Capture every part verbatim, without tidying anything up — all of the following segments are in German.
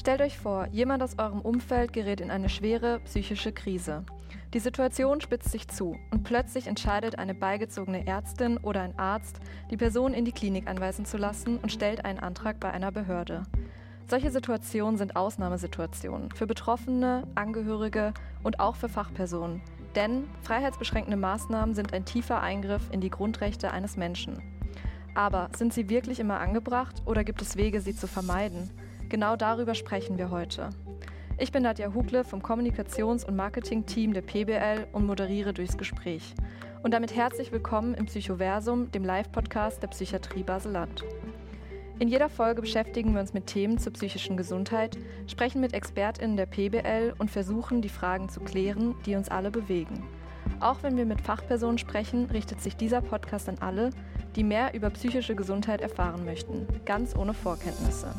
Stellt euch vor, jemand aus eurem Umfeld gerät in eine schwere psychische Krise. Die Situation spitzt sich zu und plötzlich entscheidet eine beigezogene Ärztin oder ein Arzt, die Person in die Klinik einweisen zu lassen und stellt einen Antrag bei einer Behörde. Solche Situationen sind Ausnahmesituationen für Betroffene, Angehörige und auch für Fachpersonen. Denn freiheitsbeschränkende Maßnahmen sind ein tiefer Eingriff in die Grundrechte eines Menschen. Aber sind sie wirklich immer angebracht oder gibt es Wege, sie zu vermeiden? Genau darüber sprechen wir heute. Ich bin Nadja Hugle vom Kommunikations- und Marketing-Team der P B L und moderiere durchs Gespräch. Und damit herzlich willkommen im Psychoversum, dem Live-Podcast der Psychiatrie Basel-Land. In jeder Folge beschäftigen wir uns mit Themen zur psychischen Gesundheit, sprechen mit ExpertInnen der P B L und versuchen, die Fragen zu klären, die uns alle bewegen. Auch wenn wir mit Fachpersonen sprechen, richtet sich dieser Podcast an alle, die mehr über psychische Gesundheit erfahren möchten, ganz ohne Vorkenntnisse.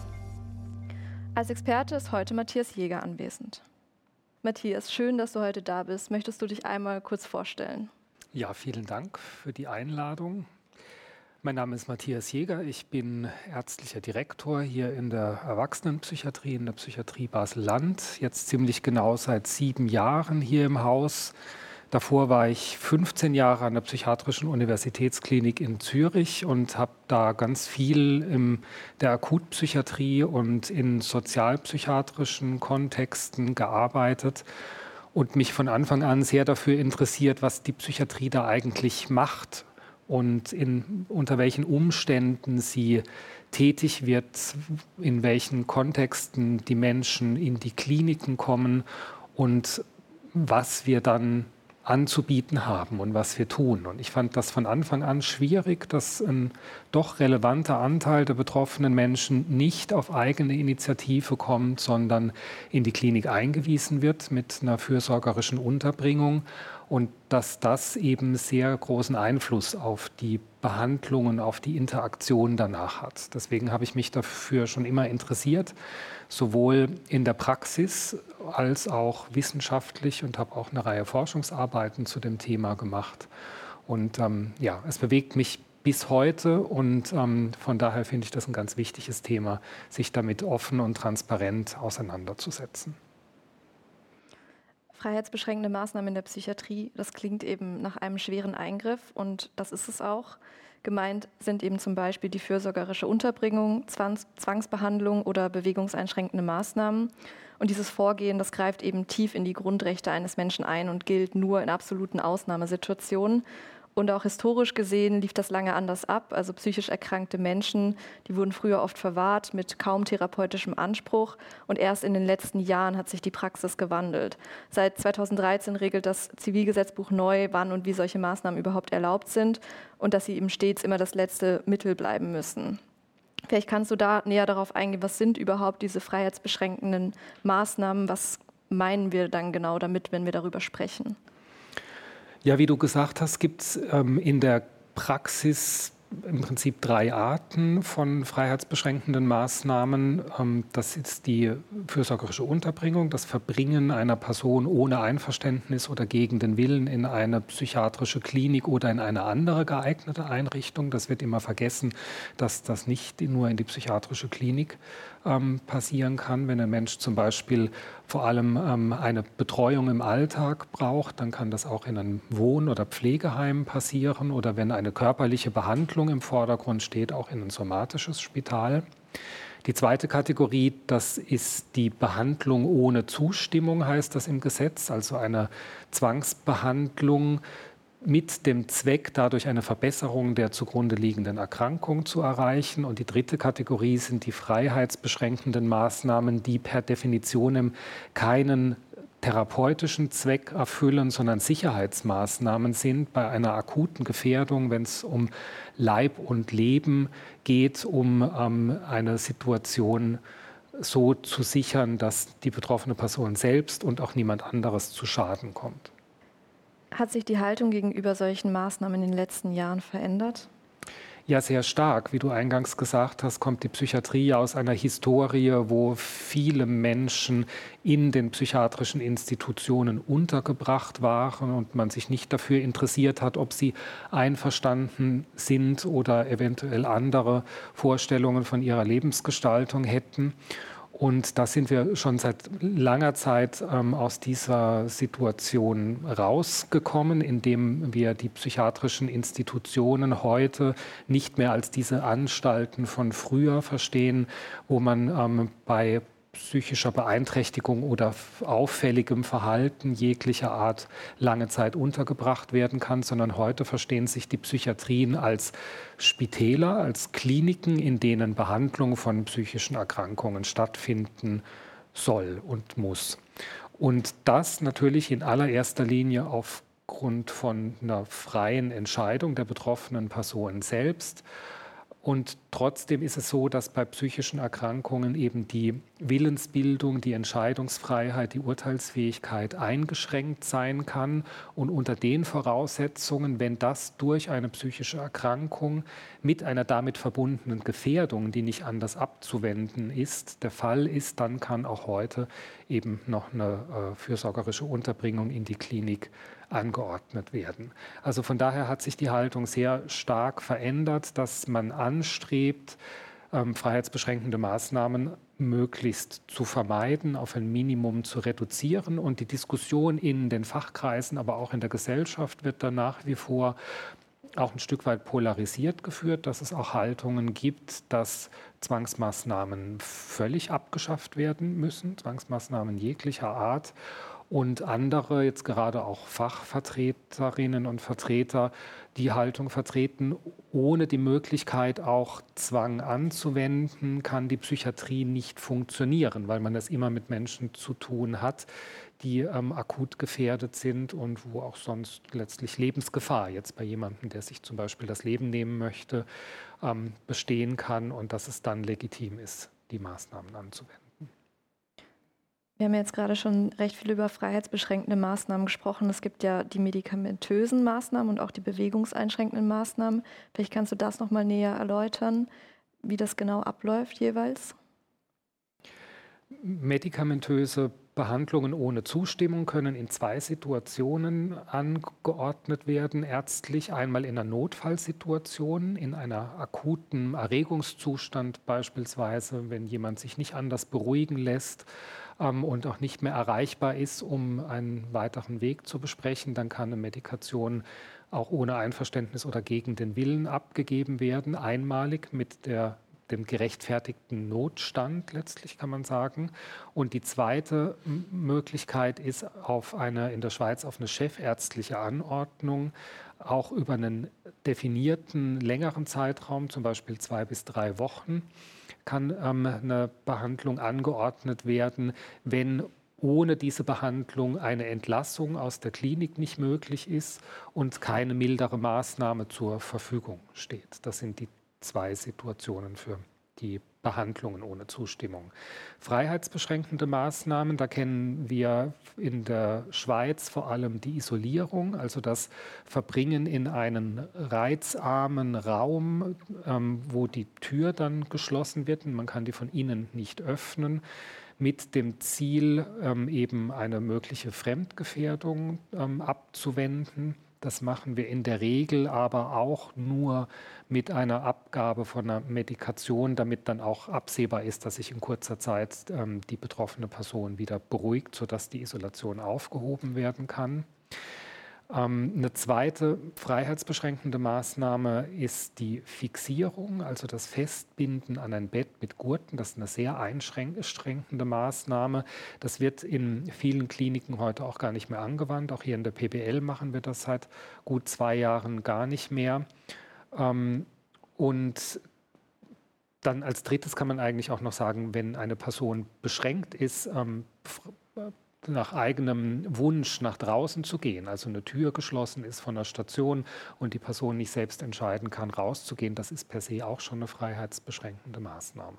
Als Experte ist heute Matthias Jäger anwesend. Matthias, schön, dass du heute da bist. Möchtest du dich einmal kurz vorstellen? Ja, vielen Dank für die Einladung. Mein Name ist Matthias Jäger. Ich bin ärztlicher Direktor hier in der Erwachsenenpsychiatrie, in der Psychiatrie Basel-Land. Jetzt ziemlich genau seit sieben Jahren hier im Haus. Davor war ich fünfzehn Jahre an der Psychiatrischen Universitätsklinik in Zürich und habe da ganz viel in der Akutpsychiatrie und in sozialpsychiatrischen Kontexten gearbeitet und mich von Anfang an sehr dafür interessiert, was die Psychiatrie da eigentlich macht und in, unter welchen Umständen sie tätig wird, in welchen Kontexten die Menschen in die Kliniken kommen und was wir dann anzubieten haben und was wir tun. Und ich fand das von Anfang an schwierig, dass ein doch relevanter Anteil der betroffenen Menschen nicht auf eigene Initiative kommt, sondern in die Klinik eingewiesen wird mit einer fürsorgerischen Unterbringung und dass das eben sehr großen Einfluss auf die Behandlungen, auf die Interaktion danach hat. Deswegen habe ich mich dafür schon immer interessiert, sowohl in der Praxis als auch wissenschaftlich und habe auch eine Reihe Forschungsarbeiten zu dem Thema gemacht. Und ähm, ja, es bewegt mich bis heute und ähm, von daher finde ich das ein ganz wichtiges Thema, sich damit offen und transparent auseinanderzusetzen. Freiheitsbeschränkende Maßnahmen in der Psychiatrie, das klingt eben nach einem schweren Eingriff und das ist es auch. Gemeint sind eben zum Beispiel die fürsorgerische Unterbringung, Zwangs- Zwangsbehandlung oder bewegungseinschränkende Maßnahmen. Und dieses Vorgehen, das greift eben tief in die Grundrechte eines Menschen ein und gilt nur in absoluten Ausnahmesituationen. Und auch historisch gesehen lief das lange anders ab. Also psychisch erkrankte Menschen, die wurden früher oft verwahrt mit kaum therapeutischem Anspruch. Und erst in den letzten Jahren hat sich die Praxis gewandelt. Seit zweitausenddreizehn regelt das Zivilgesetzbuch neu, wann und wie solche Maßnahmen überhaupt erlaubt sind und dass sie eben stets immer das letzte Mittel bleiben müssen. Vielleicht kannst du da näher darauf eingehen, was sind überhaupt diese freiheitsbeschränkenden Maßnahmen? Was meinen wir dann genau damit, wenn wir darüber sprechen? Ja, wie du gesagt hast, gibt es ähm, in der Praxis im Prinzip drei Arten von freiheitsbeschränkenden Maßnahmen. Ähm, das ist die fürsorgerische Unterbringung, das Verbringen einer Person ohne Einverständnis oder gegen den Willen in eine psychiatrische Klinik oder in eine andere geeignete Einrichtung. Das wird immer vergessen, dass das nicht nur in die psychiatrische Klinik ähm, passieren kann. Wenn ein Mensch zum Beispiel vor allem ähm, eine Betreuung im Alltag braucht, dann kann das auch in einem Wohn- oder Pflegeheim passieren oder wenn eine körperliche Behandlung im Vordergrund steht, auch in ein somatisches Spital. Die zweite Kategorie, das ist die Behandlung ohne Zustimmung, heißt das im Gesetz, also eine Zwangsbehandlung mit dem Zweck, dadurch eine Verbesserung der zugrunde liegenden Erkrankung zu erreichen. Und die dritte Kategorie sind die freiheitsbeschränkenden Maßnahmen, die per Definition keinen therapeutischen Zweck erfüllen, sondern Sicherheitsmaßnahmen sind bei einer akuten Gefährdung, wenn es um Leib und Leben geht, um ähm, eine Situation so zu sichern, dass die betroffene Person selbst und auch niemand anderes zu Schaden kommt. Hat sich die Haltung gegenüber solchen Maßnahmen in den letzten Jahren verändert? Ja, sehr stark. Wie du eingangs gesagt hast, kommt die Psychiatrie aus einer Historie, wo viele Menschen in den psychiatrischen Institutionen untergebracht waren und man sich nicht dafür interessiert hat, ob sie einverstanden sind oder eventuell andere Vorstellungen von ihrer Lebensgestaltung hätten. Und da sind wir schon seit langer Zeit ähm, aus dieser Situation rausgekommen, indem wir die psychiatrischen Institutionen heute nicht mehr als diese Anstalten von früher verstehen, wo man ähm, bei psychischer Beeinträchtigung oder auffälligem Verhalten jeglicher Art lange Zeit untergebracht werden kann, sondern heute verstehen sich die Psychiatrien als Spitäler, als Kliniken, in denen Behandlung von psychischen Erkrankungen stattfinden soll und muss. Und das natürlich in allererster Linie aufgrund von einer freien Entscheidung der betroffenen Person selbst. Und trotzdem ist es so, dass bei psychischen Erkrankungen eben die Willensbildung, die Entscheidungsfreiheit, die Urteilsfähigkeit eingeschränkt sein kann. Und unter den Voraussetzungen, wenn das durch eine psychische Erkrankung mit einer damit verbundenen Gefährdung, die nicht anders abzuwenden ist, der Fall ist, dann kann auch heute eben noch eine äh, fürsorgerische Unterbringung in die Klinik angeordnet werden. Also von daher hat sich die Haltung sehr stark verändert, dass man anstrebt, ähm, freiheitsbeschränkende Maßnahmen möglichst zu vermeiden, auf ein Minimum zu reduzieren. Und die Diskussion in den Fachkreisen, aber auch in der Gesellschaft wird dann nach wie vor auch ein Stück weit polarisiert geführt, dass es auch Haltungen gibt, dass Zwangsmaßnahmen völlig abgeschafft werden müssen, Zwangsmaßnahmen jeglicher Art. Und andere, jetzt gerade auch Fachvertreterinnen und Vertreter, die Haltung vertreten, ohne die Möglichkeit auch Zwang anzuwenden, kann die Psychiatrie nicht funktionieren, weil man es immer mit Menschen zu tun hat, die ähm, akut gefährdet sind und wo auch sonst letztlich Lebensgefahr jetzt bei jemandem, der sich zum Beispiel das Leben nehmen möchte, ähm, bestehen kann und dass es dann legitim ist, die Maßnahmen anzuwenden. Wir haben jetzt gerade schon recht viel über freiheitsbeschränkende Maßnahmen gesprochen. Es gibt ja die medikamentösen Maßnahmen und auch die bewegungseinschränkenden Maßnahmen. Vielleicht kannst du das noch mal näher erläutern, wie das genau abläuft jeweils? Medikamentöse Behandlungen ohne Zustimmung können in zwei Situationen angeordnet werden, ärztlich. Einmal in einer Notfallsituation, in einer akuten Erregungszustand beispielsweise, wenn jemand sich nicht anders beruhigen lässt ähm, und auch nicht mehr erreichbar ist, um einen weiteren Weg zu besprechen, dann kann eine Medikation auch ohne Einverständnis oder gegen den Willen abgegeben werden, einmalig mit der dem gerechtfertigten Notstand, letztlich kann man sagen. Und die zweite Möglichkeit ist auf eine, in der Schweiz auf eine chefärztliche Anordnung, auch über einen definierten längeren Zeitraum, zum Beispiel zwei bis drei Wochen, kann ähm, eine Behandlung angeordnet werden, wenn ohne diese Behandlung eine Entlassung aus der Klinik nicht möglich ist und keine mildere Maßnahme zur Verfügung steht. Das sind die zwei Situationen für die Behandlungen ohne Zustimmung. Freiheitsbeschränkende Maßnahmen, da kennen wir in der Schweiz vor allem die Isolierung, also das Verbringen in einen reizarmen Raum, ähm, wo die Tür dann geschlossen wird und man kann die von innen nicht öffnen, mit dem Ziel, ähm, eben eine mögliche Fremdgefährdung ähm, abzuwenden. Das machen wir in der Regel aber auch nur mit einer Abgabe von einer Medikation, damit dann auch absehbar ist, dass sich in kurzer Zeit ähm, die betroffene Person wieder beruhigt, sodass die Isolation aufgehoben werden kann. Ähm, eine zweite freiheitsbeschränkende Maßnahme ist die Fixierung, also das Festbinden an ein Bett mit Gurten. Das ist eine sehr einschränkende Maßnahme. Das wird in vielen Kliniken heute auch gar nicht mehr angewandt. Auch hier in der P B L machen wir das seit gut zwei Jahren gar nicht mehr. Ähm, und dann als drittes kann man eigentlich auch noch sagen, wenn eine Person beschränkt ist, ähm, nach eigenem Wunsch nach draußen zu gehen, also eine Tür geschlossen ist von der Station und die Person nicht selbst entscheiden kann, rauszugehen, das ist per se auch schon eine freiheitsbeschränkende Maßnahme.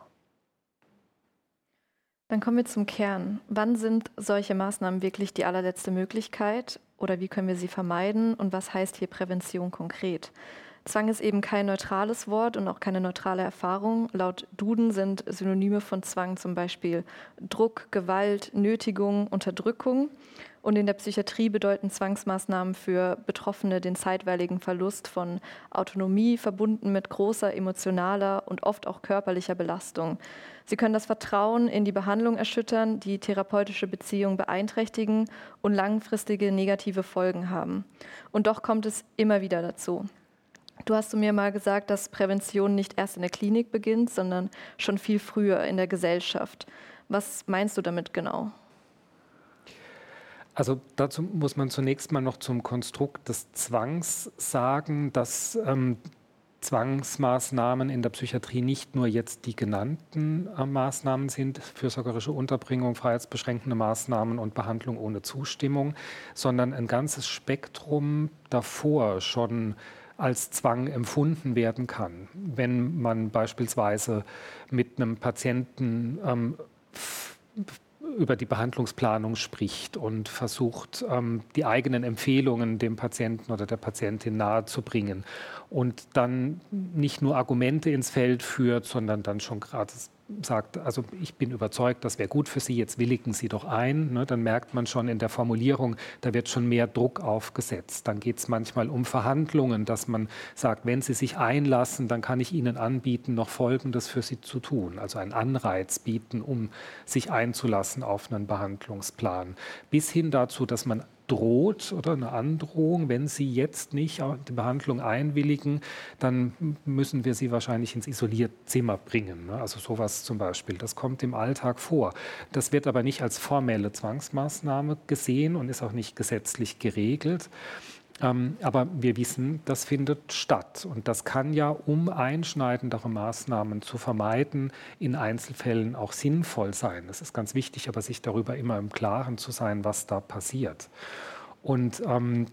Dann kommen wir zum Kern. Wann sind solche Maßnahmen wirklich die allerletzte Möglichkeit oder wie können wir sie vermeiden und was heißt hier Prävention konkret? Zwang ist eben kein neutrales Wort und auch keine neutrale Erfahrung. Laut Duden sind Synonyme von Zwang zum Beispiel Druck, Gewalt, Nötigung, Unterdrückung. Und in der Psychiatrie bedeuten Zwangsmaßnahmen für Betroffene den zeitweiligen Verlust von Autonomie, verbunden mit großer emotionaler und oft auch körperlicher Belastung. Sie können das Vertrauen in die Behandlung erschüttern, die therapeutische Beziehung beeinträchtigen und langfristige negative Folgen haben. Und doch kommt es immer wieder dazu. Du hast zu mir mal gesagt, dass Prävention nicht erst in der Klinik beginnt, sondern schon viel früher in der Gesellschaft. Was meinst du damit genau? Also dazu muss man zunächst mal noch zum Konstrukt des Zwangs sagen, dass ähm, Zwangsmaßnahmen in der Psychiatrie nicht nur jetzt die genannten äh, Maßnahmen sind, fürsorgerische Unterbringung, freiheitsbeschränkende Maßnahmen und Behandlung ohne Zustimmung, sondern ein ganzes Spektrum davor schon als Zwang empfunden werden kann. Wenn man beispielsweise mit einem Patienten ähm, über die Behandlungsplanung spricht und versucht, ähm, die eigenen Empfehlungen dem Patienten oder der Patientin nahezubringen und dann nicht nur Argumente ins Feld führt, sondern dann schon gerade sagt, also ich bin überzeugt, das wäre gut für Sie, jetzt willigen Sie doch ein. Ne, dann merkt man schon in der Formulierung, da wird schon mehr Druck aufgesetzt. Dann geht es manchmal um Verhandlungen, dass man sagt, wenn Sie sich einlassen, dann kann ich Ihnen anbieten, noch Folgendes für Sie zu tun. Also einen Anreiz bieten, um sich einzulassen auf einen Behandlungsplan. Bis hin dazu, dass man droht oder eine Androhung, wenn Sie jetzt nicht die Behandlung einwilligen, dann müssen wir Sie wahrscheinlich ins Isolierzimmer bringen. Also sowas zum Beispiel. Das kommt im Alltag vor. Das wird aber nicht als formelle Zwangsmaßnahme gesehen und ist auch nicht gesetzlich geregelt. Ähm, aber wir wissen, das findet statt. Und das kann ja, um einschneidendere Maßnahmen zu vermeiden, in Einzelfällen auch sinnvoll sein. Es ist ganz wichtig, aber sich darüber immer im Klaren zu sein, was da passiert. Und ähm,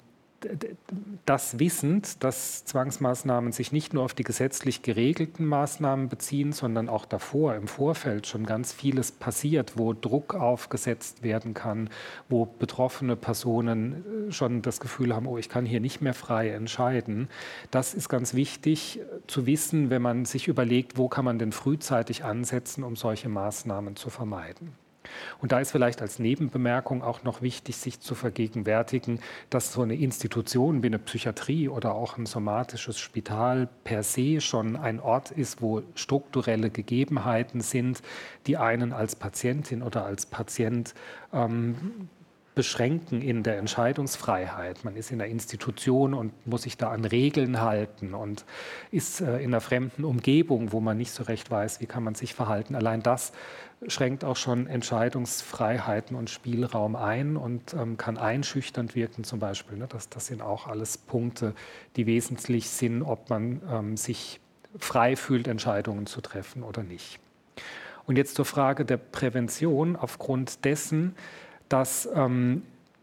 das wissend, dass Zwangsmaßnahmen sich nicht nur auf die gesetzlich geregelten Maßnahmen beziehen, sondern auch davor, im Vorfeld schon ganz vieles passiert, wo Druck aufgesetzt werden kann, wo betroffene Personen schon das Gefühl haben, oh, ich kann hier nicht mehr frei entscheiden. Das ist ganz wichtig zu wissen, wenn man sich überlegt, wo kann man denn frühzeitig ansetzen, um solche Maßnahmen zu vermeiden. Und da ist vielleicht als Nebenbemerkung auch noch wichtig, sich zu vergegenwärtigen, dass so eine Institution wie eine Psychiatrie oder auch ein somatisches Spital per se schon ein Ort ist, wo strukturelle Gegebenheiten sind, die einen als Patientin oder als Patient ähm, beschränken in der Entscheidungsfreiheit. Man ist in einer Institution und muss sich da an Regeln halten und ist äh, in einer fremden Umgebung, wo man nicht so recht weiß, wie kann man sich verhalten. Allein das schränkt auch schon Entscheidungsfreiheiten und Spielraum ein und ähm, kann einschüchternd wirken zum Beispiel. Ne? Das, das sind auch alles Punkte, die wesentlich sind, ob man ähm, sich frei fühlt, Entscheidungen zu treffen oder nicht. Und jetzt zur Frage der Prävention aufgrund dessen, dass ähm,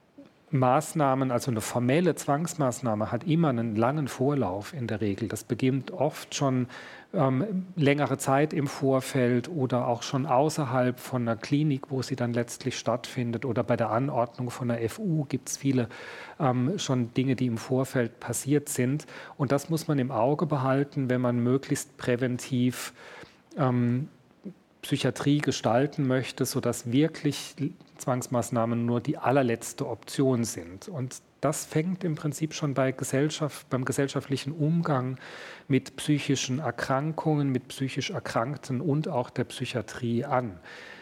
Maßnahmen, also eine formelle Zwangsmaßnahme hat immer einen langen Vorlauf in der Regel. Das beginnt oft schon ähm, längere Zeit im Vorfeld oder auch schon außerhalb von einer Klinik, wo sie dann letztlich stattfindet, oder bei der Anordnung von einer F U gibt es viele ähm, schon Dinge, die im Vorfeld passiert sind. Und das muss man im Auge behalten, wenn man möglichst präventiv ähm, Psychiatrie gestalten möchte, sodass wirklich Zwangsmaßnahmen nur die allerletzte Option sind. Und das fängt im Prinzip schon bei Gesellschaft, beim gesellschaftlichen Umgang mit psychischen Erkrankungen, mit psychisch Erkrankten und auch der Psychiatrie an.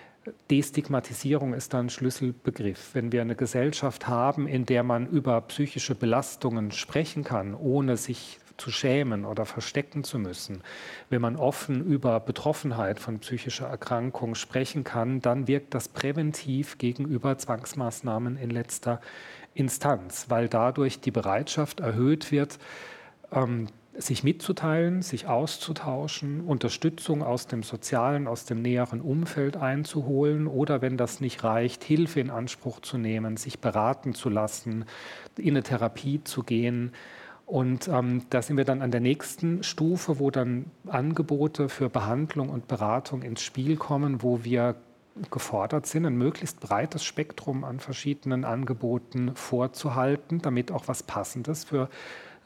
Destigmatisierung ist da ein Schlüsselbegriff. Wenn wir eine Gesellschaft haben, in der man über psychische Belastungen sprechen kann, ohne sich zu schämen oder verstecken zu müssen, wenn man offen über Betroffenheit von psychischer Erkrankung sprechen kann, dann wirkt das präventiv gegenüber Zwangsmaßnahmen in letzter Instanz, weil dadurch die Bereitschaft erhöht wird, ähm, sich mitzuteilen, sich auszutauschen, Unterstützung aus dem sozialen, aus dem näheren Umfeld einzuholen oder, wenn das nicht reicht, Hilfe in Anspruch zu nehmen, sich beraten zu lassen, in eine Therapie zu gehen. Und ähm, da sind wir dann an der nächsten Stufe, wo dann Angebote für Behandlung und Beratung ins Spiel kommen, wo wir gefordert sind, ein möglichst breites Spektrum an verschiedenen Angeboten vorzuhalten, damit auch was Passendes für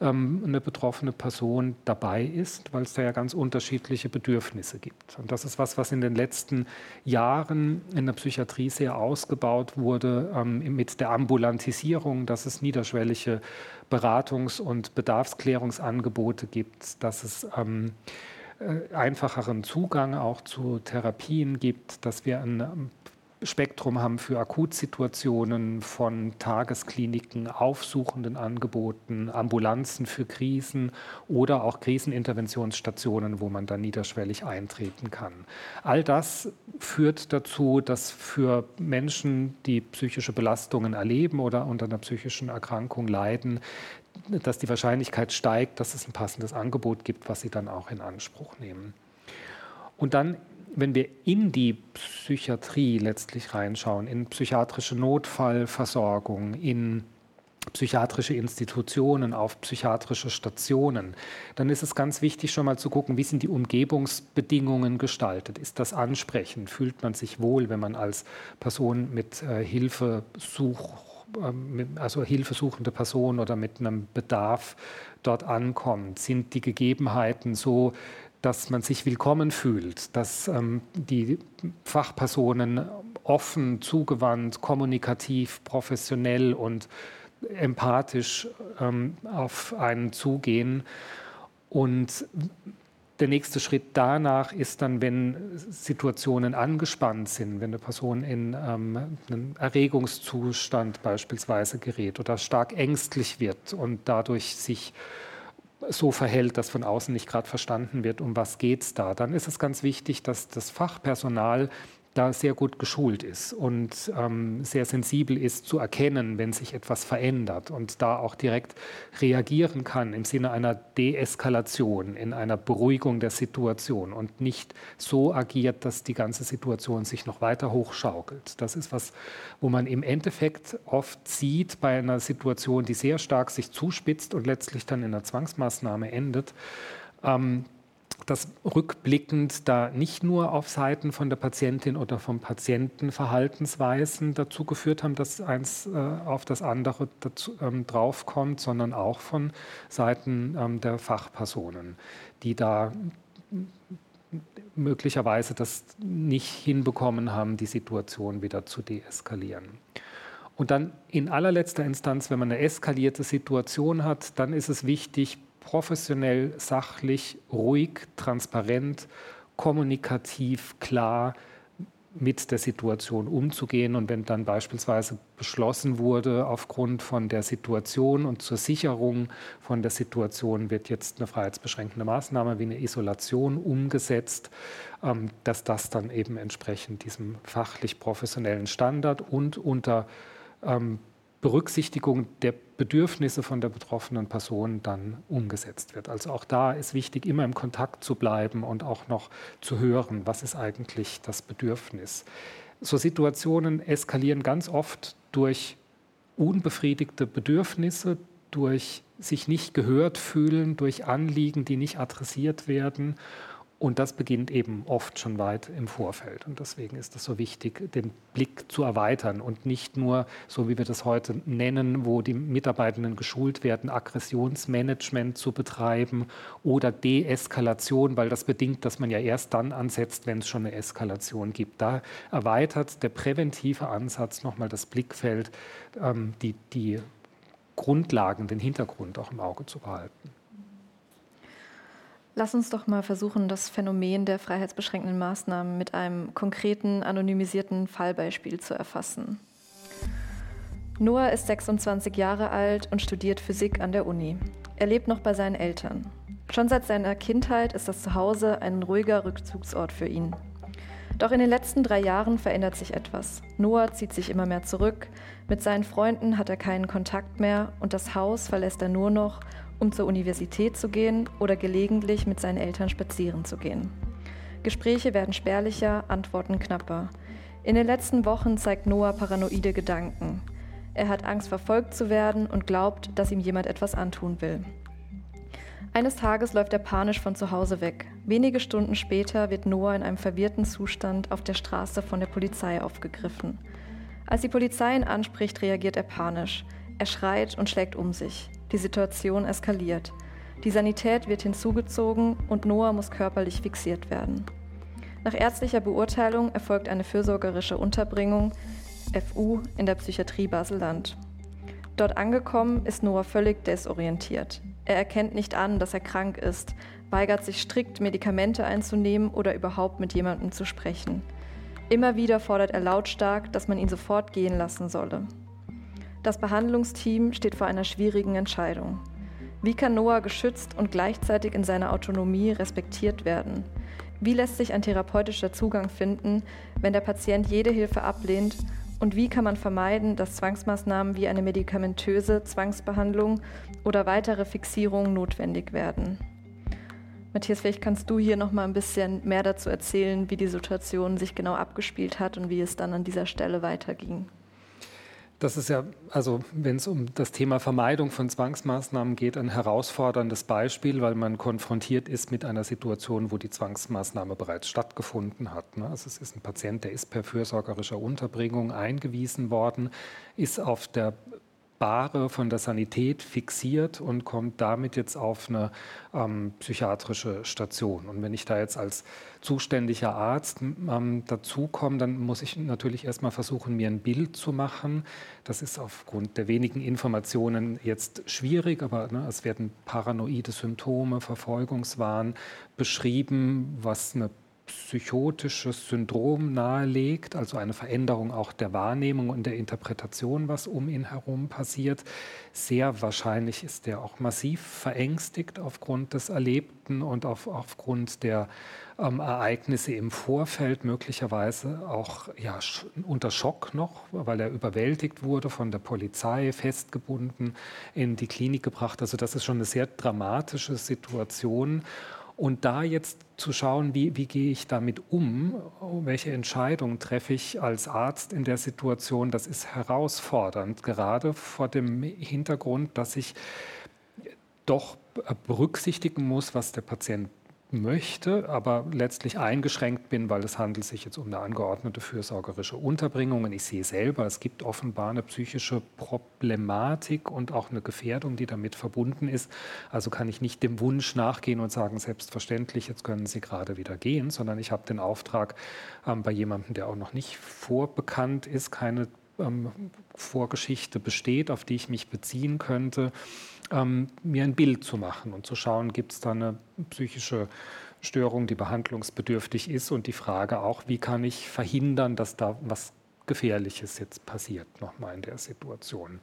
ähm, eine betroffene Person dabei ist, weil es da ja ganz unterschiedliche Bedürfnisse gibt. Und das ist was, was in den letzten Jahren in der Psychiatrie sehr ausgebaut wurde, ähm, mit der Ambulantisierung, dass es niederschwellige Beratungs- und Bedarfsklärungsangebote gibt, dass es ähm, äh, einfacheren Zugang auch zu Therapien gibt, dass wir ein Spektrum haben für Akutsituationen von Tageskliniken, aufsuchenden Angeboten, Ambulanzen für Krisen oder auch Kriseninterventionsstationen, wo man dann niederschwellig eintreten kann. All das führt dazu, dass für Menschen, die psychische Belastungen erleben oder unter einer psychischen Erkrankung leiden, dass die Wahrscheinlichkeit steigt, dass es ein passendes Angebot gibt, was sie dann auch in Anspruch nehmen. Und dann, wenn wir in die Psychiatrie letztlich reinschauen, in psychiatrische Notfallversorgung, in psychiatrische Institutionen, auf psychiatrische Stationen, dann ist es ganz wichtig, schon mal zu gucken, wie sind die Umgebungsbedingungen gestaltet? Ist das ansprechend? Fühlt man sich wohl, wenn man als Person mit äh, Hilfesuch, äh, also hilfesuchende Person oder mit einem Bedarf dort ankommt? Sind die Gegebenheiten so, dass man sich willkommen fühlt, dass ähm, die Fachpersonen offen, zugewandt, kommunikativ, professionell und empathisch ähm, auf einen zugehen. Und der nächste Schritt danach ist dann, wenn Situationen angespannt sind, wenn eine Person in ähm, einen Erregungszustand beispielsweise gerät oder stark ängstlich wird und dadurch sich so verhält, dass von außen nicht gerade verstanden wird, um was geht es da, dann ist es ganz wichtig, dass das Fachpersonal da sehr gut geschult ist und ähm, sehr sensibel ist zu erkennen, wenn sich etwas verändert und da auch direkt reagieren kann im Sinne einer Deeskalation, in einer Beruhigung der Situation und nicht so agiert, dass die ganze Situation sich noch weiter hochschaukelt. Das ist was, wo man im Endeffekt oft sieht bei einer Situation, die sehr stark sich zuspitzt und letztlich dann in einer Zwangsmaßnahme endet, ähm, dass rückblickend da nicht nur auf Seiten von der Patientin oder vom Patienten Verhaltensweisen dazu geführt haben, dass eins äh, auf das andere dazu, ähm, draufkommt, sondern auch von Seiten ähm, der Fachpersonen, die da möglicherweise das nicht hinbekommen haben, die Situation wieder zu deeskalieren. Und dann in allerletzter Instanz, wenn man eine eskalierte Situation hat, dann ist es wichtig, professionell, sachlich, ruhig, transparent, kommunikativ, klar mit der Situation umzugehen. Und wenn dann beispielsweise beschlossen wurde, aufgrund von der Situation und zur Sicherung von der Situation wird jetzt eine freiheitsbeschränkende Maßnahme wie eine Isolation umgesetzt, dass das dann eben entsprechend diesem fachlich-professionellen Standard und unter Berücksichtigung der Bedürfnisse von der betroffenen Person dann umgesetzt wird. Also auch da ist wichtig, immer im Kontakt zu bleiben und auch noch zu hören, was ist eigentlich das Bedürfnis. So Situationen eskalieren ganz oft durch unbefriedigte Bedürfnisse, durch sich nicht gehört fühlen, durch Anliegen, die nicht adressiert werden. Und das beginnt eben oft schon weit im Vorfeld. Und deswegen ist es so wichtig, den Blick zu erweitern und nicht nur, so wie wir das heute nennen, wo die Mitarbeitenden geschult werden, Aggressionsmanagement zu betreiben oder Deeskalation, weil das bedingt, dass man ja erst dann ansetzt, wenn es schon eine Eskalation gibt. Da erweitert der präventive Ansatz nochmal das Blickfeld, ähm, die, die Grundlagen, den Hintergrund auch im Auge zu behalten. Lass uns doch mal versuchen, das Phänomen der freiheitsbeschränkenden Maßnahmen mit einem konkreten, anonymisierten Fallbeispiel zu erfassen. Noah ist sechsundzwanzig Jahre alt und studiert Physik an der Uni. Er lebt noch bei seinen Eltern. Schon seit seiner Kindheit ist das Zuhause ein ruhiger Rückzugsort für ihn. Doch in den letzten drei Jahren verändert sich etwas. Noah zieht sich immer mehr zurück, mit seinen Freunden hat er keinen Kontakt mehr und das Haus verlässt er nur noch, um zur Universität zu gehen oder gelegentlich mit seinen Eltern spazieren zu gehen. Gespräche werden spärlicher, Antworten knapper. In den letzten Wochen zeigt Noah paranoide Gedanken. Er hat Angst, verfolgt zu werden und glaubt, dass ihm jemand etwas antun will. Eines Tages läuft er panisch von zu Hause weg. Wenige Stunden später wird Noah in einem verwirrten Zustand auf der Straße von der Polizei aufgegriffen. Als die Polizei ihn anspricht, reagiert er panisch. Er schreit und schlägt um sich. Die Situation eskaliert. Die Sanität wird hinzugezogen und Noah muss körperlich fixiert werden. Nach ärztlicher Beurteilung erfolgt eine fürsorgerische Unterbringung, F U, in der Psychiatrie Basel-Land. Dort angekommen ist Noah völlig desorientiert. Er erkennt nicht an, dass er krank ist, weigert sich strikt, Medikamente einzunehmen oder überhaupt mit jemandem zu sprechen. Immer wieder fordert er lautstark, dass man ihn sofort gehen lassen solle. Das Behandlungsteam steht vor einer schwierigen Entscheidung. Wie kann Noah geschützt und gleichzeitig in seiner Autonomie respektiert werden? Wie lässt sich ein therapeutischer Zugang finden, wenn der Patient jede Hilfe ablehnt? Und wie kann man vermeiden, dass Zwangsmaßnahmen wie eine medikamentöse Zwangsbehandlung oder weitere Fixierungen notwendig werden? Matthias, vielleicht kannst du hier noch mal ein bisschen mehr dazu erzählen, wie die Situation sich genau abgespielt hat und wie es dann an dieser Stelle weiterging. Das ist ja, also wenn es um das Thema Vermeidung von Zwangsmaßnahmen geht, ein herausforderndes Beispiel, weil man konfrontiert ist mit einer Situation, wo die Zwangsmaßnahme bereits stattgefunden hat. Also es ist ein Patient, der ist per fürsorgerischer Unterbringung eingewiesen worden, ist auf der Bahre von der Sanität fixiert und kommt damit jetzt auf eine ähm, psychiatrische Station. Und wenn ich da jetzt als zuständiger Arzt ähm, dazukomme, dann muss ich natürlich erstmal versuchen, mir ein Bild zu machen. Das ist aufgrund der wenigen Informationen jetzt schwierig, aber ne, es werden paranoide Symptome, Verfolgungswahn beschrieben, was eine psychotisches Syndrom nahelegt, also eine Veränderung auch der Wahrnehmung und der Interpretation, was um ihn herum passiert. Sehr wahrscheinlich ist er auch massiv verängstigt aufgrund des Erlebten und auf, aufgrund der ähm, Ereignisse im Vorfeld, möglicherweise auch ja, sch- unter Schock noch, weil er überwältigt wurde, von der Polizei festgebunden, in die Klinik gebracht. Also das ist schon eine sehr dramatische Situation. Und da jetzt zu schauen, wie, wie gehe ich damit um, welche Entscheidungen treffe ich als Arzt in der Situation, das ist herausfordernd, gerade vor dem Hintergrund, dass ich doch berücksichtigen muss, was der Patient möchte, aber letztlich eingeschränkt bin, weil es handelt sich jetzt um eine angeordnete fürsorgerische Unterbringung. Und ich sehe selber, es gibt offenbar eine psychische Problematik und auch eine Gefährdung, die damit verbunden ist. Also kann ich nicht dem Wunsch nachgehen und sagen, selbstverständlich, jetzt können Sie gerade wieder gehen, sondern ich habe den Auftrag, ähm, bei jemandem, der auch noch nicht vorbekannt ist, keine ähm, Vorgeschichte besteht, auf die ich mich beziehen könnte, ähm, mir ein Bild zu machen und zu schauen, gibt es da eine psychische Störung, die behandlungsbedürftig ist, und die Frage auch, wie kann ich verhindern, dass da was Gefährliches jetzt passiert, nochmal in der Situation.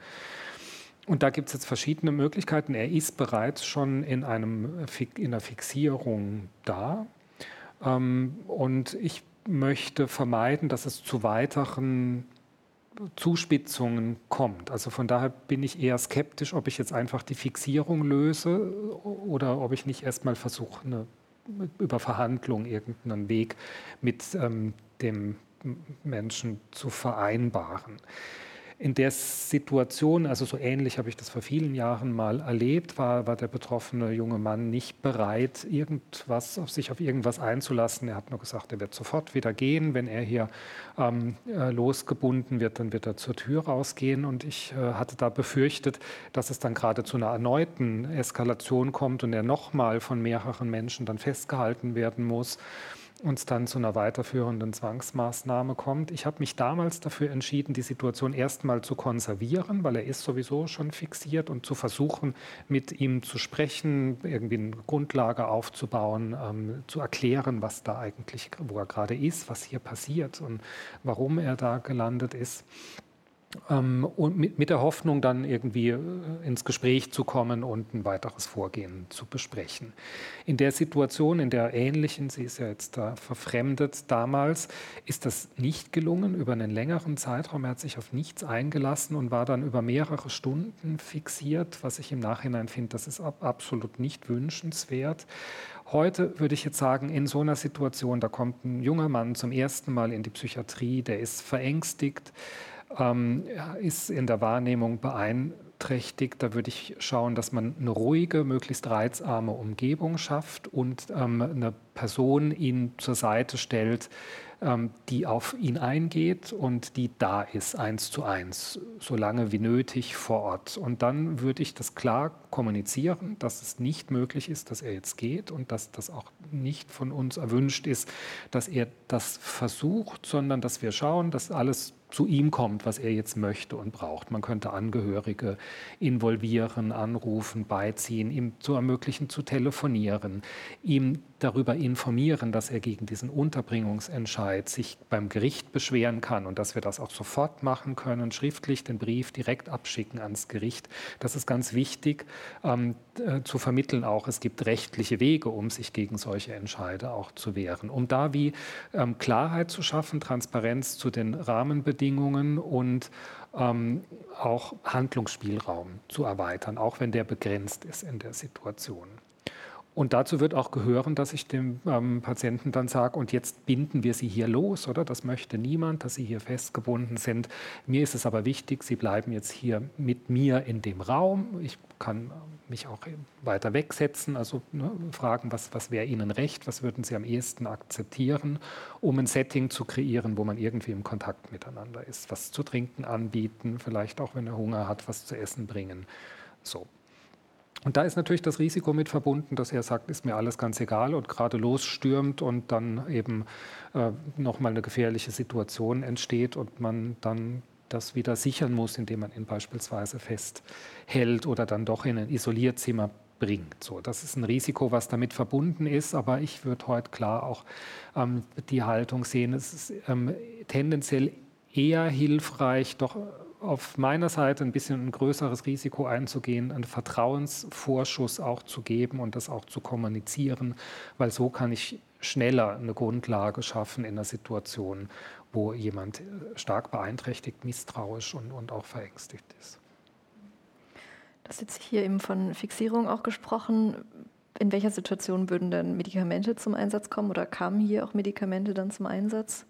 Und da gibt es jetzt verschiedene Möglichkeiten. Er ist bereits schon in, einem, in einer Fixierung da, ähm, und ich möchte vermeiden, dass es zu weiteren Zuspitzungen kommt. Also von daher bin ich eher skeptisch, ob ich jetzt einfach die Fixierung löse oder ob ich nicht erstmal versuche, eine, über Verhandlung irgendeinen Weg mit ähm, dem Menschen zu vereinbaren. In der Situation, also so ähnlich habe ich das vor vielen Jahren mal erlebt, war, war der betroffene junge Mann nicht bereit, irgendwas, auf sich auf irgendwas einzulassen. Er hat nur gesagt, er wird sofort wieder gehen. Wenn er hier ähm, äh, losgebunden wird, dann wird er zur Tür rausgehen. Und ich äh, hatte da befürchtet, dass es dann gerade zu einer erneuten Eskalation kommt und er nochmal von mehreren Menschen dann festgehalten werden muss und es dann zu einer weiterführenden Zwangsmaßnahme kommt. Ich habe mich damals dafür entschieden, die Situation erstmal zu konservieren, weil er ist sowieso schon fixiert, und zu versuchen, mit ihm zu sprechen, irgendwie eine Grundlage aufzubauen, ähm, zu erklären, was da eigentlich, wo er gerade ist, was hier passiert und warum er da gelandet ist. Ähm, und mit, mit der Hoffnung, dann irgendwie äh, ins Gespräch zu kommen und ein weiteres Vorgehen zu besprechen. In der Situation, in der ähnlichen, sie ist ja jetzt da verfremdet damals, ist das nicht gelungen über einen längeren Zeitraum. Er hat sich auf nichts eingelassen und war dann über mehrere Stunden fixiert, was ich im Nachhinein finde, das ist ab, absolut nicht wünschenswert. Heute würde ich jetzt sagen, in so einer Situation, da kommt ein junger Mann zum ersten Mal in die Psychiatrie, der ist verängstigt, Ähm, ist in der Wahrnehmung beeinträchtigt. Da würde ich schauen, dass man eine ruhige, möglichst reizarme Umgebung schafft und ähm, eine Person ihn zur Seite stellt, ähm, die auf ihn eingeht und die da ist, eins zu eins, so lange wie nötig vor Ort. Und dann würde ich das klar kommunizieren, dass es nicht möglich ist, dass er jetzt geht und dass das auch nicht von uns erwünscht ist, dass er das versucht, sondern dass wir schauen, dass alles zu ihm kommt, was er jetzt möchte und braucht. Man könnte Angehörige involvieren, anrufen, beiziehen, ihm zu ermöglichen, zu telefonieren, ihm darüber informieren, dass er gegen diesen Unterbringungsentscheid sich beim Gericht beschweren kann und dass wir das auch sofort machen können, schriftlich den Brief direkt abschicken ans Gericht. Das ist ganz wichtig ähm, äh, zu vermitteln auch. Es gibt rechtliche Wege, um sich gegen solche Entscheide auch zu wehren. Um da wie ähm, Klarheit zu schaffen, Transparenz zu den Rahmenbedingungen und ähm, auch Handlungsspielraum zu erweitern, auch wenn der begrenzt ist in der Situation. Und dazu wird auch gehören, dass ich dem ähm, Patienten dann sage, und jetzt binden wir Sie hier los, oder? Das möchte niemand, dass Sie hier festgebunden sind. Mir ist es aber wichtig, Sie bleiben jetzt hier mit mir in dem Raum. Ich kann mich auch weiter wegsetzen, also ne, fragen, was, was wäre Ihnen recht, was würden Sie am ehesten akzeptieren, um ein Setting zu kreieren, wo man irgendwie im Kontakt miteinander ist. Was zu trinken anbieten, vielleicht auch, wenn er Hunger hat, was zu essen bringen. So. Und da ist natürlich das Risiko mit verbunden, dass er sagt, ist mir alles ganz egal und gerade losstürmt und dann eben äh, nochmal eine gefährliche Situation entsteht und man dann das wieder sichern muss, indem man ihn beispielsweise festhält oder dann doch in ein Isolierzimmer bringt. So, das ist ein Risiko, was damit verbunden ist, aber ich würde heute klar auch ähm, die Haltung sehen, es ist ähm, tendenziell eher hilfreich, doch auf meiner Seite ein bisschen ein größeres Risiko einzugehen, einen Vertrauensvorschuss auch zu geben und das auch zu kommunizieren, weil so kann ich schneller eine Grundlage schaffen in einer Situation, wo jemand stark beeinträchtigt, misstrauisch und, und auch verängstigt ist. Du hast jetzt hier eben von Fixierung auch gesprochen. In welcher Situation würden denn Medikamente zum Einsatz kommen oder kamen hier auch Medikamente dann zum Einsatz?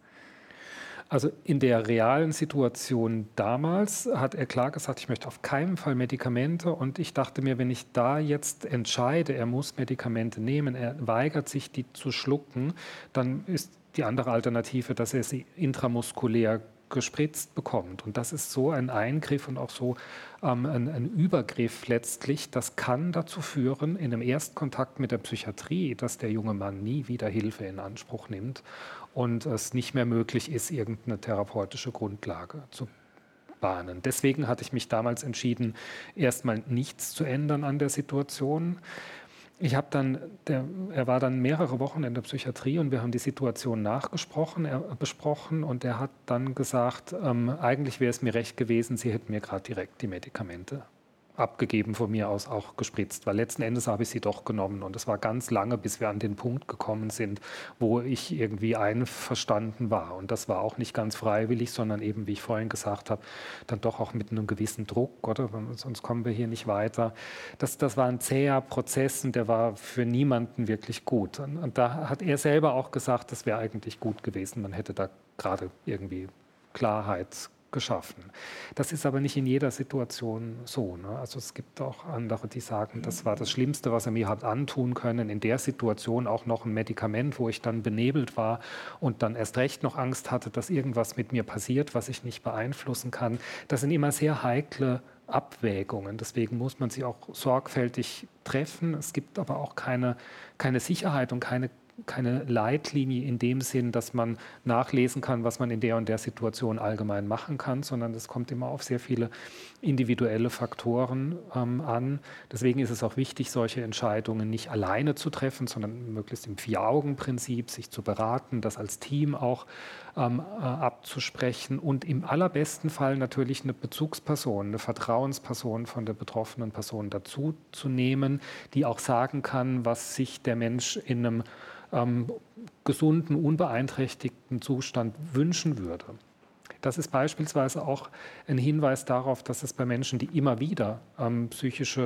Also in der realen Situation damals hat er klar gesagt, ich möchte auf keinen Fall Medikamente und ich dachte mir, wenn ich da jetzt entscheide, er muss Medikamente nehmen, er weigert sich, die zu schlucken, dann ist die andere Alternative, dass er sie intramuskulär gespritzt bekommt. Und das ist so ein Eingriff und auch so ähm, ein, ein Übergriff letztlich. Das kann dazu führen, in einem Erstkontakt mit der Psychiatrie, dass der junge Mann nie wieder Hilfe in Anspruch nimmt und es nicht mehr möglich ist, irgendeine therapeutische Grundlage zu bahnen. Deswegen hatte ich mich damals entschieden, erstmal nichts zu ändern an der Situation. Ich habe dann, der, er war dann mehrere Wochen in der Psychiatrie und wir haben die Situation nachgesprochen, er, besprochen und er hat dann gesagt, ähm, eigentlich wäre es mir recht gewesen, Sie hätten mir gerade direkt die Medikamente abgegeben, von mir aus auch gespritzt, weil letzten Endes habe ich sie doch genommen und es war ganz lange, bis wir an den Punkt gekommen sind, wo ich irgendwie einverstanden war und das war auch nicht ganz freiwillig, sondern eben, wie ich vorhin gesagt habe, dann doch auch mit einem gewissen Druck, oder sonst kommen wir hier nicht weiter. Das, das war ein zäher Prozess und der war für niemanden wirklich gut und, und da hat er selber auch gesagt, das wäre eigentlich gut gewesen, man hätte da gerade irgendwie Klarheit geschaffen. Das ist aber nicht in jeder Situation so. Ne? Also es gibt auch andere, die sagen, das war das Schlimmste, was er mir hat antun können. In der Situation auch noch ein Medikament, wo ich dann benebelt war und dann erst recht noch Angst hatte, dass irgendwas mit mir passiert, was ich nicht beeinflussen kann. Das sind immer sehr heikle Abwägungen. Deswegen muss man sie auch sorgfältig treffen. Es gibt aber auch keine, keine Sicherheit und keine keine Leitlinie in dem Sinn, dass man nachlesen kann, was man in der und der Situation allgemein machen kann, sondern es kommt immer auf sehr viele individuelle Faktoren ähm, an. Deswegen ist es auch wichtig, solche Entscheidungen nicht alleine zu treffen, sondern möglichst im Vier-Augen-Prinzip sich zu beraten, das als Team auch ähm, äh, abzusprechen und im allerbesten Fall natürlich eine Bezugsperson, eine Vertrauensperson von der betroffenen Person dazu zu nehmen, die auch sagen kann, was sich der Mensch in einem Ähm, gesunden, unbeeinträchtigten Zustand wünschen würde. Das ist beispielsweise auch ein Hinweis darauf, dass es bei Menschen, die immer wieder ähm, psychische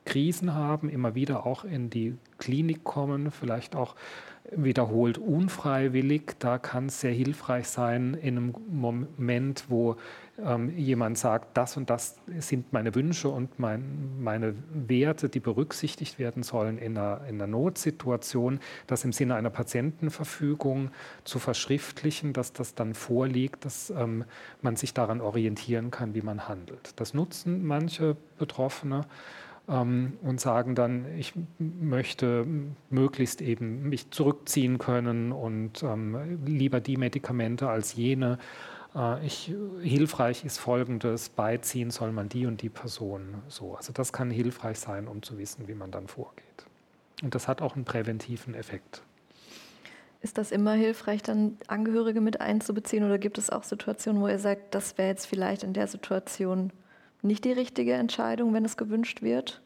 Krisen haben, immer wieder auch in die Klinik kommen, vielleicht auch wiederholt unfreiwillig. Da kann es sehr hilfreich sein in einem Moment, wo ähm, jemand sagt, das und das sind meine Wünsche und mein, meine Werte, die berücksichtigt werden sollen in einer, in einer Notsituation, das im Sinne einer Patientenverfügung zu verschriftlichen, dass das dann vorliegt, dass ähm, man sich daran orientieren kann, wie man handelt. Das nutzen manche Betroffene und sagen dann, ich möchte möglichst eben mich zurückziehen können und ähm, lieber die Medikamente als jene. Äh, ich, hilfreich ist Folgendes, beiziehen soll man die und die Person. So, also das kann hilfreich sein, um zu wissen, wie man dann vorgeht. Und das hat auch einen präventiven Effekt. Ist das immer hilfreich, dann Angehörige mit einzubeziehen, oder gibt es auch Situationen, wo ihr sagt, das wäre jetzt vielleicht in der Situation nicht die richtige Entscheidung, wenn es gewünscht wird?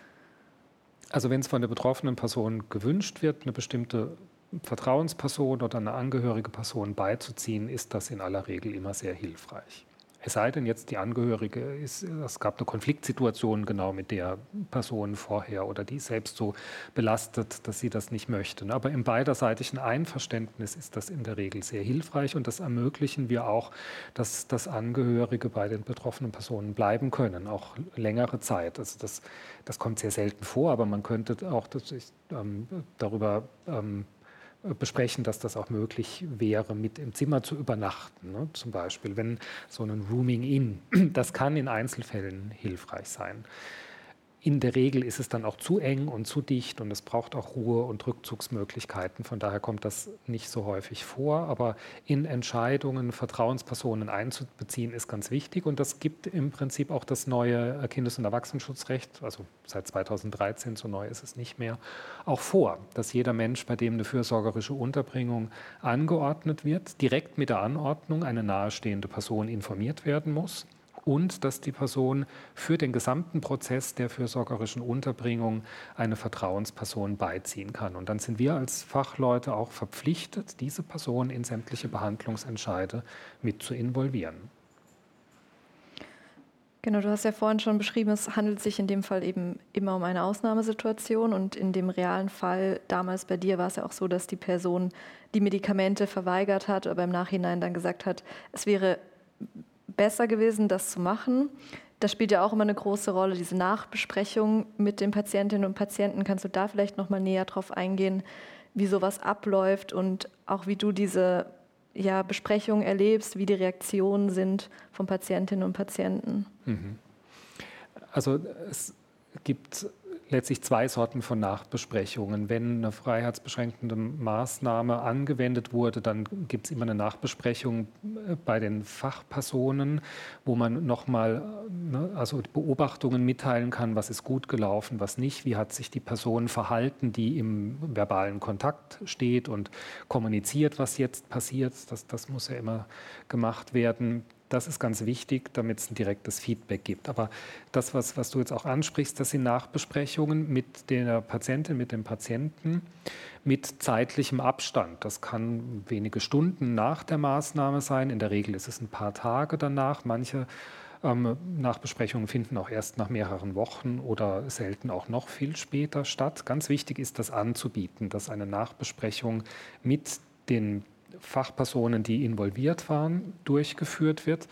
Also wenn es von der betroffenen Person gewünscht wird, eine bestimmte Vertrauensperson oder eine angehörige Person beizuziehen, ist das in aller Regel immer sehr hilfreich. Es sei denn jetzt, die Angehörige, ist, es gab eine Konfliktsituation genau mit der Person vorher oder die ist selbst so belastet, dass sie das nicht möchte. Aber im beiderseitigen Einverständnis ist das in der Regel sehr hilfreich und das ermöglichen wir auch, dass, dass Angehörige bei den betroffenen Personen bleiben können, auch längere Zeit. Also das, das kommt sehr selten vor, aber man könnte auch das, ähm, darüber ähm, besprechen, dass das auch möglich wäre, mit im Zimmer zu übernachten. Ne? Zum Beispiel, wenn so ein Rooming-in, das kann in Einzelfällen hilfreich sein. In der Regel ist es dann auch zu eng und zu dicht und es braucht auch Ruhe und Rückzugsmöglichkeiten. Von daher kommt das nicht so häufig vor. Aber in Entscheidungen Vertrauenspersonen einzubeziehen, ist ganz wichtig. Und das gibt im Prinzip auch das neue Kindes- und Erwachsenenschutzrecht, also seit zweitausenddreizehn, so neu ist es nicht mehr, auch vor, dass jeder Mensch, bei dem eine fürsorgerische Unterbringung angeordnet wird, direkt mit der Anordnung eine nahestehende Person informiert werden muss. Und dass die Person für den gesamten Prozess der fürsorgerischen Unterbringung eine Vertrauensperson beiziehen kann. Und dann sind wir als Fachleute auch verpflichtet, diese Person in sämtliche Behandlungsentscheide mit zu involvieren. Genau, du hast ja vorhin schon beschrieben, es handelt sich in dem Fall eben immer um eine Ausnahmesituation. Und in dem realen Fall, damals bei dir, war es ja auch so, dass die Person die Medikamente verweigert hat, aber im Nachhinein dann gesagt hat, es wäre besser gewesen, das zu machen. Das spielt ja auch immer eine große Rolle, diese Nachbesprechung mit den Patientinnen und Patienten. Kannst du da vielleicht noch mal näher drauf eingehen, wie sowas abläuft und auch wie du diese ja, Besprechung erlebst, wie die Reaktionen sind von Patientinnen und Patienten? Also es gibt letztlich zwei Sorten von Nachbesprechungen. Wenn eine freiheitsbeschränkende Maßnahme angewendet wurde, dann gibt es immer eine Nachbesprechung bei den Fachpersonen, wo man nochmal ne, also Beobachtungen mitteilen kann, was ist gut gelaufen, was nicht, wie hat sich die Person verhalten, die im verbalen Kontakt steht und kommuniziert, was jetzt passiert. Das, das muss ja immer gemacht werden. Das ist ganz wichtig, damit es ein direktes Feedback gibt. Aber das, was, was du jetzt auch ansprichst, das sind Nachbesprechungen mit der Patientin, mit dem Patienten, mit zeitlichem Abstand. Das kann wenige Stunden nach der Maßnahme sein. In der Regel ist es ein paar Tage danach. Manche ähm, Nachbesprechungen finden auch erst nach mehreren Wochen oder selten auch noch viel später statt. Ganz wichtig ist, das anzubieten, dass eine Nachbesprechung mit den Fachpersonen, die involviert waren, durchgeführt wird.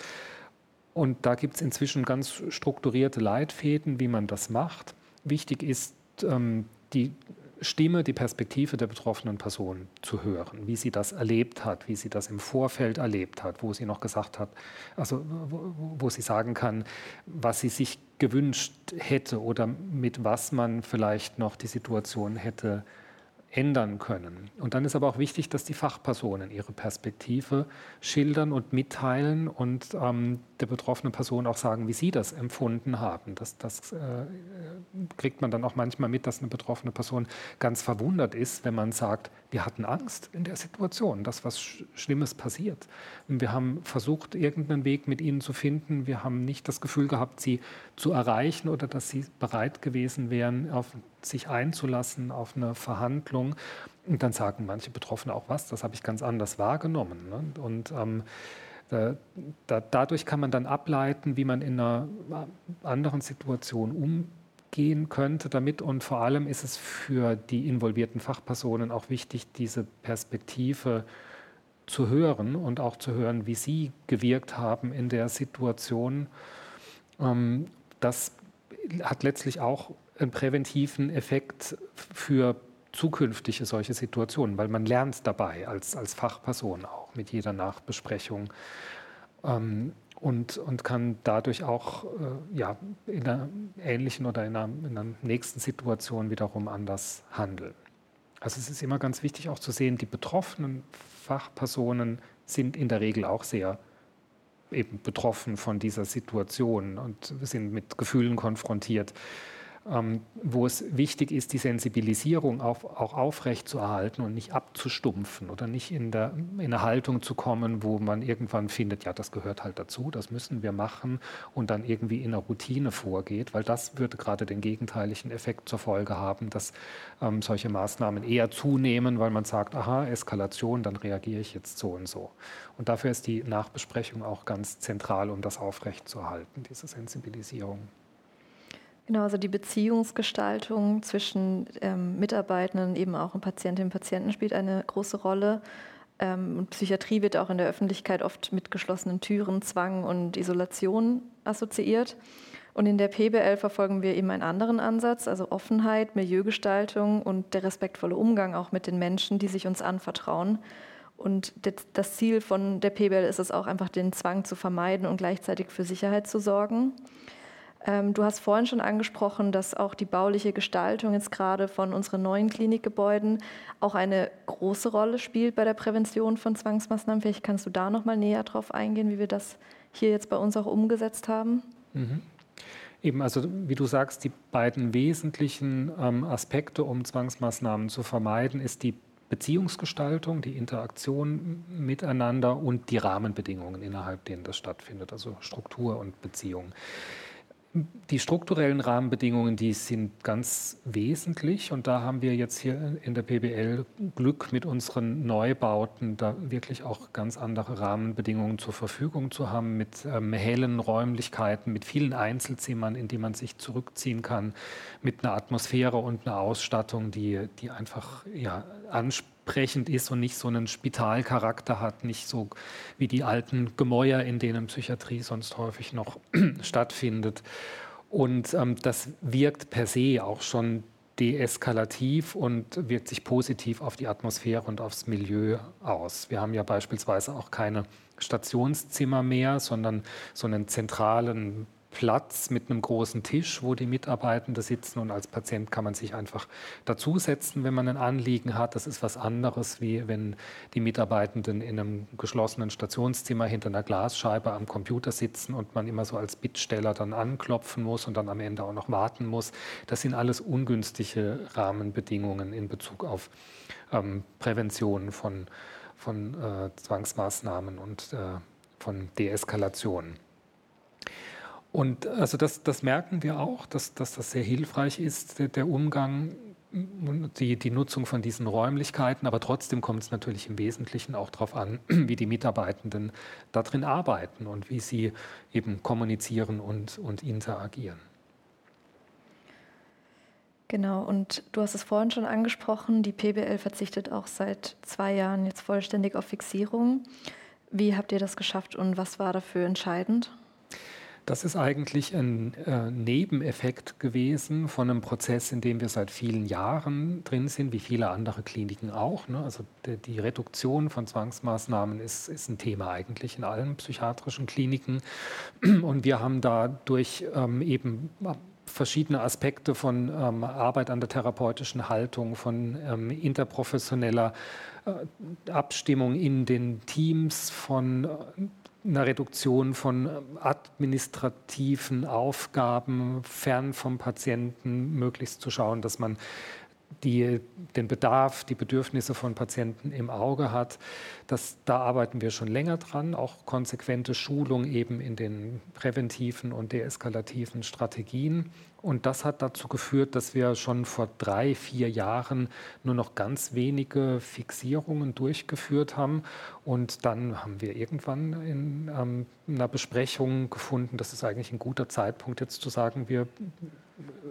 Und da gibt es inzwischen ganz strukturierte Leitfäden, wie man das macht. Wichtig ist, ähm, die Stimme, die Perspektive der betroffenen Person zu hören, wie sie das erlebt hat, wie sie das im Vorfeld erlebt hat, wo sie noch gesagt hat, also wo, wo sie sagen kann, was sie sich gewünscht hätte oder mit was man vielleicht noch die Situation hätte ändern können. Und dann ist aber auch wichtig, dass die Fachpersonen ihre Perspektive schildern und mitteilen und ähm, der betroffenen Person auch sagen, wie sie das empfunden haben. Das, das äh, kriegt man dann auch manchmal mit, dass eine betroffene Person ganz verwundert ist, wenn man sagt, wir hatten Angst in der Situation, dass was Schlimmes passiert. Und wir haben versucht, irgendeinen Weg mit ihnen zu finden. Wir haben nicht das Gefühl gehabt, sie zu erreichen oder dass sie bereit gewesen wären, auf sich einzulassen auf eine Verhandlung. Und dann sagen manche Betroffene auch, was, das habe ich ganz anders wahrgenommen. Ne? Und ähm, da, da, dadurch kann man dann ableiten, wie man in einer anderen Situation gehen könnte damit. Und vor allem ist es für die involvierten Fachpersonen auch wichtig, diese Perspektive zu hören und auch zu hören, wie sie gewirkt haben in der Situation. Ähm, das hat letztlich auch einen präventiven Effekt für zukünftige solche Situationen, weil man lernt dabei als, als Fachperson auch mit jeder Nachbesprechung. Ähm, Und, und kann dadurch auch äh, ja, in einer ähnlichen oder in einer, in einer nächsten Situation wiederum anders handeln. Also es ist immer ganz wichtig auch zu sehen, die betroffenen Fachpersonen sind in der Regel auch sehr eben betroffen von dieser Situation und sind mit Gefühlen konfrontiert. Ähm, wo es wichtig ist, die Sensibilisierung auf, auch aufrechtzuerhalten und nicht abzustumpfen oder nicht in, der, in eine Haltung zu kommen, wo man irgendwann findet, ja, das gehört halt dazu, das müssen wir machen und dann irgendwie in einer Routine vorgeht, weil das würde gerade den gegenteiligen Effekt zur Folge haben, dass ähm, solche Maßnahmen eher zunehmen, weil man sagt, aha, Eskalation, dann reagiere ich jetzt so und so. Und dafür ist die Nachbesprechung auch ganz zentral, um das aufrechtzuerhalten, diese Sensibilisierung. Genau, also die Beziehungsgestaltung zwischen ähm, Mitarbeitenden, eben auch Patientinnen und Patienten spielt eine große Rolle. Ähm, und Psychiatrie wird auch in der Öffentlichkeit oft mit geschlossenen Türen, Zwang und Isolation assoziiert. Und in der P B L verfolgen wir eben einen anderen Ansatz, also Offenheit, Milieugestaltung und der respektvolle Umgang auch mit den Menschen, die sich uns anvertrauen. Und das Ziel von der P B L ist es auch einfach, den Zwang zu vermeiden und gleichzeitig für Sicherheit zu sorgen. Du hast vorhin schon angesprochen, dass auch die bauliche Gestaltung jetzt gerade von unseren neuen Klinikgebäuden auch eine große Rolle spielt bei der Prävention von Zwangsmaßnahmen. Vielleicht kannst du da noch mal näher drauf eingehen, wie wir das hier jetzt bei uns auch umgesetzt haben. Mhm. Eben, also wie du sagst, die beiden wesentlichen ähm, Aspekte, um Zwangsmaßnahmen zu vermeiden, ist die Beziehungsgestaltung, die Interaktion miteinander und die Rahmenbedingungen, innerhalb denen das stattfindet, also Struktur und Beziehung. Die strukturellen Rahmenbedingungen, die sind ganz wesentlich und da haben wir jetzt hier in der P B L Glück, mit unseren Neubauten da wirklich auch ganz andere Rahmenbedingungen zur Verfügung zu haben, mit ähm, hellen Räumlichkeiten, mit vielen Einzelzimmern, in die man sich zurückziehen kann, mit einer Atmosphäre und einer Ausstattung, die, die einfach ja, ansprechend ist und nicht so einen Spitalcharakter hat, nicht so wie die alten Gemäuer, in denen Psychiatrie sonst häufig noch stattfindet. Und ähm, das wirkt per se auch schon deeskalativ und wirkt sich positiv auf die Atmosphäre und aufs Milieu aus. Wir haben ja beispielsweise auch keine Stationszimmer mehr, sondern so einen zentralen Platz mit einem großen Tisch, wo die Mitarbeitenden sitzen und als Patient kann man sich einfach dazusetzen, wenn man ein Anliegen hat. Das ist was anderes, wie wenn die Mitarbeitenden in einem geschlossenen Stationszimmer hinter einer Glasscheibe am Computer sitzen und man immer so als Bittsteller dann anklopfen muss und dann am Ende auch noch warten muss. Das sind alles ungünstige Rahmenbedingungen in Bezug auf ähm, Prävention von, von äh, Zwangsmaßnahmen und äh, von Deeskalation. Und also das, das merken wir auch, dass, dass das sehr hilfreich ist, der, der Umgang, die, die Nutzung von diesen Räumlichkeiten. Aber trotzdem kommt es natürlich im Wesentlichen auch darauf an, wie die Mitarbeitenden darin arbeiten und wie sie eben kommunizieren und, und interagieren. Genau, und du hast es vorhin schon angesprochen, die P B L verzichtet auch seit zwei Jahren jetzt vollständig auf Fixierung. Wie habt ihr das geschafft und was war dafür entscheidend? Das ist eigentlich ein äh, Nebeneffekt gewesen von einem Prozess, in dem wir seit vielen Jahren drin sind, wie viele andere Kliniken auch. Ne? Also die, die Reduktion von Zwangsmaßnahmen ist, ist ein Thema eigentlich in allen psychiatrischen Kliniken. Und wir haben dadurch ähm, eben verschiedene Aspekte von ähm, Arbeit an der therapeutischen Haltung, von ähm, interprofessioneller äh, Abstimmung in den Teams, von äh, einer Reduktion von administrativen Aufgaben fern vom Patienten, möglichst zu schauen, dass man die, den Bedarf, die Bedürfnisse von Patienten im Auge hat. Das, da arbeiten wir schon länger dran, auch konsequente Schulung eben in den präventiven und deeskalativen Strategien. Und das hat dazu geführt, dass wir schon vor drei, vier Jahren nur noch ganz wenige Fixierungen durchgeführt haben. Und dann haben wir irgendwann in ähm, einer Besprechung gefunden, das ist eigentlich ein guter Zeitpunkt jetzt zu sagen, wir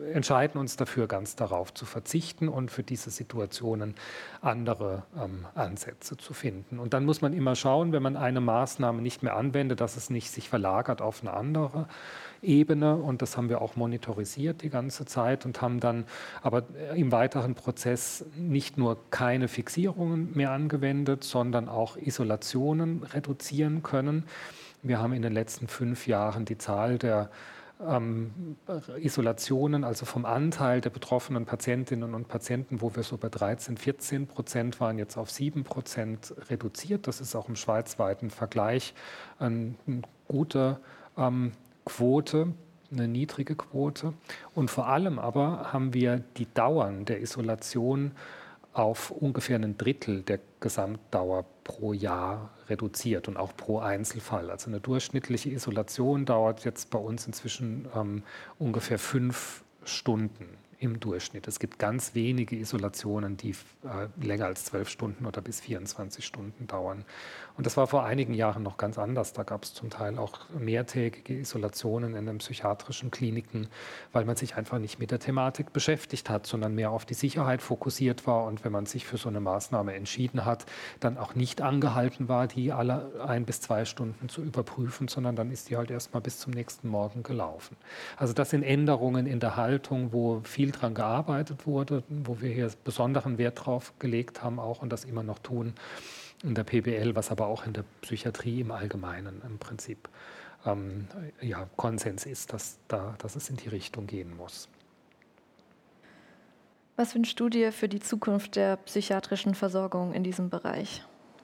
entscheiden uns dafür, ganz darauf zu verzichten und für diese Situationen andere ähm, Ansätze zu finden. Und dann muss man immer schauen, wenn man eine Maßnahme nicht mehr anwendet, dass es nicht sich verlagert auf eine andere Ebene. Und das haben wir auch monitorisiert die ganze Zeit und haben dann aber im weiteren Prozess nicht nur keine Fixierungen mehr angewendet, sondern auch Isolationen reduzieren können. Wir haben in den letzten fünf Jahren die Zahl der ähm, Isolationen, also vom Anteil der betroffenen Patientinnen und Patienten, wo wir so bei dreizehn, vierzehn Prozent waren, jetzt auf sieben Prozent reduziert. Das ist auch im schweizweiten Vergleich eine gute ähm, Quote, eine niedrige Quote. Und vor allem aber haben wir die Dauern der Isolation auf ungefähr ein Drittel der Gesamtdauer pro Jahr reduziert und auch pro Einzelfall. Also eine durchschnittliche Isolation dauert jetzt bei uns inzwischen ähm, ungefähr fünf Stunden im Durchschnitt. Es gibt ganz wenige Isolationen, die äh, länger als zwölf Stunden oder bis vierundzwanzig Stunden dauern. Und das war vor einigen Jahren noch ganz anders. Da gab es zum Teil auch mehrtägige Isolationen in den psychiatrischen Kliniken, weil man sich einfach nicht mit der Thematik beschäftigt hat, sondern mehr auf die Sicherheit fokussiert war. Und wenn man sich für so eine Maßnahme entschieden hat, dann auch nicht angehalten war, die alle ein bis zwei Stunden zu überprüfen, sondern dann ist die halt erst mal bis zum nächsten Morgen gelaufen. Also das sind Änderungen in der Haltung, wo viel dran gearbeitet wurde, wo wir hier besonderen Wert drauf gelegt haben auch und das immer noch tun in der P B L, was aber auch in der Psychiatrie im Allgemeinen im Prinzip ähm, ja, Konsens ist, dass, da, dass es in die Richtung gehen muss. Was wünschst du dir für die Zukunft der psychiatrischen Versorgung in diesem Bereich?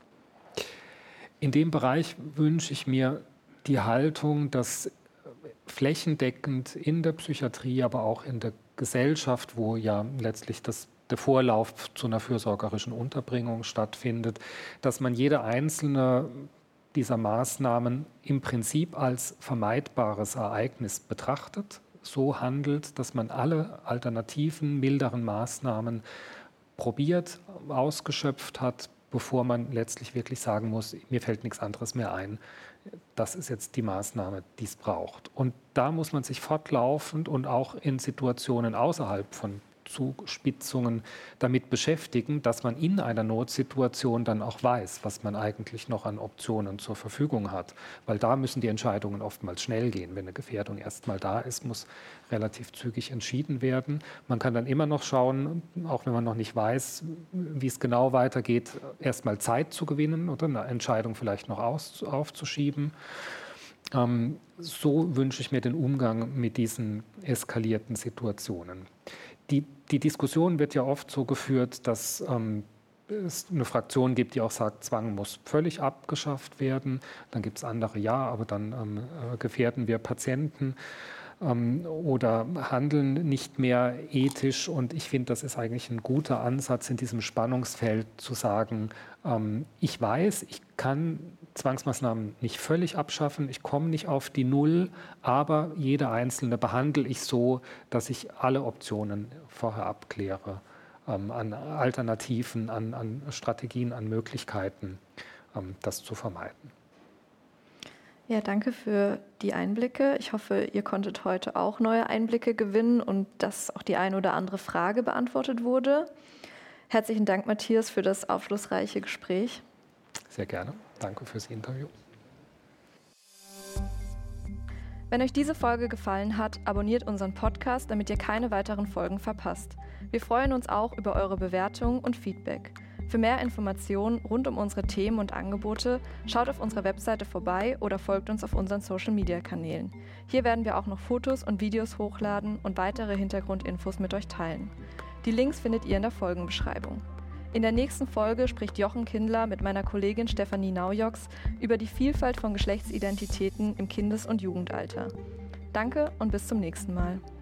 In dem Bereich wünsche ich mir die Haltung, dass flächendeckend in der Psychiatrie, aber auch in der Gesellschaft, wo ja letztlich das, der Vorlauf zu einer fürsorgerischen Unterbringung stattfindet, dass man jede einzelne dieser Maßnahmen im Prinzip als vermeidbares Ereignis betrachtet, so handelt, dass man alle alternativen, milderen Maßnahmen probiert, ausgeschöpft hat, bevor man letztlich wirklich sagen muss, mir fällt nichts anderes mehr ein. Das ist jetzt die Maßnahme, die es braucht. Und da muss man sich fortlaufend und auch in Situationen außerhalb von Zuspitzungen damit beschäftigen, dass man in einer Notsituation dann auch weiß, was man eigentlich noch an Optionen zur Verfügung hat. Weil da müssen die Entscheidungen oftmals schnell gehen. Wenn eine Gefährdung erst mal da ist, muss relativ zügig entschieden werden. Man kann dann immer noch schauen, auch wenn man noch nicht weiß, wie es genau weitergeht, erst mal Zeit zu gewinnen oder eine Entscheidung vielleicht noch aus, aufzuschieben. Ähm, so wünsche ich mir den Umgang mit diesen eskalierten Situationen. Die, die Diskussion wird ja oft so geführt, dass ähm, es eine Fraktion gibt, die auch sagt, Zwang muss völlig abgeschafft werden. Dann gibt es andere, ja, aber dann ähm, gefährden wir Patienten ähm, oder handeln nicht mehr ethisch. Und ich finde, das ist eigentlich ein guter Ansatz in diesem Spannungsfeld zu sagen, ähm, ich weiß, ich kann Zwangsmaßnahmen nicht völlig abschaffen, ich komme nicht auf die Null, aber jede einzelne behandle ich so, dass ich alle Optionen vorher abkläre, ähm, an Alternativen, an, an Strategien, an Möglichkeiten, ähm, das zu vermeiden. Ja, danke für die Einblicke. Ich hoffe, ihr konntet heute auch neue Einblicke gewinnen und dass auch die eine oder andere Frage beantwortet wurde. Herzlichen Dank, Matthias, für das aufschlussreiche Gespräch. Sehr gerne. Danke fürs Interview. Wenn euch diese Folge gefallen hat, abonniert unseren Podcast, damit ihr keine weiteren Folgen verpasst. Wir freuen uns auch über eure Bewertungen und Feedback. Für mehr Informationen rund um unsere Themen und Angebote schaut auf unserer Webseite vorbei oder folgt uns auf unseren Social-Media-Kanälen. Hier werden wir auch noch Fotos und Videos hochladen und weitere Hintergrundinfos mit euch teilen. Die Links findet ihr in der Folgenbeschreibung. In der nächsten Folge spricht Jochen Kindler mit meiner Kollegin Stefanie Naujoks über die Vielfalt von Geschlechtsidentitäten im Kindes- und Jugendalter. Danke und bis zum nächsten Mal.